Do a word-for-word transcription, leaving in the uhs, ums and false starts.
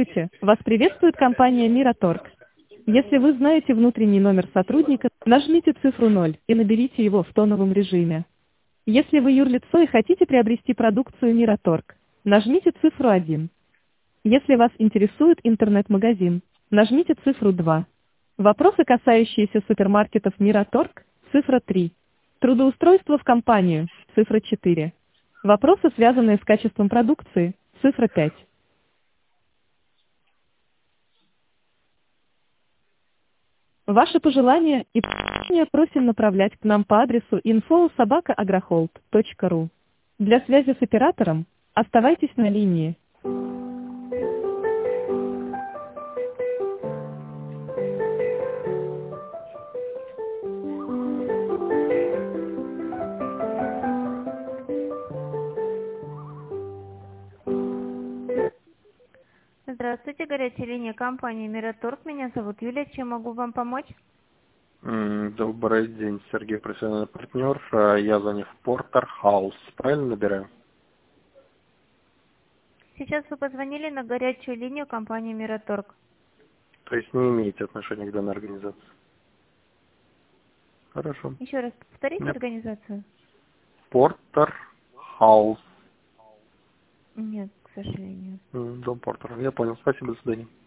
Здравствуйте, вас приветствует компания Miratorg. Если вы знаете внутренний номер сотрудника, нажмите цифру ноль и наберите его в тоновом режиме. Если вы юрлицо и хотите приобрести продукцию Miratorg, нажмите цифру один. Если вас интересует интернет-магазин, нажмите цифру два. Вопросы, касающиеся супермаркетов Miratorg, цифра три. Трудоустройство в компанию, цифра четыре. Вопросы, связанные с качеством продукции, цифра пять. Ваши пожелания и предложения просим направлять к нам по адресу инфо собака агрохолд точка ру. Для связи с оператором оставайтесь на линии. Здравствуйте, горячая линия компании Miratorg. Меня зовут Юлия. Чем могу вам помочь? М, Добрый день, Сергей, профессиональный партнер. А, Я звоню в Портер Хаус. Правильно набираю? Сейчас вы позвонили на горячую линию компании Miratorg. То есть не имеете отношения к данной организации? Хорошо. Еще раз повторите Нет. организацию? Портер Хаус. Нет, к сожалению. М, Дом Портера. Я понял. Спасибо, до свидания.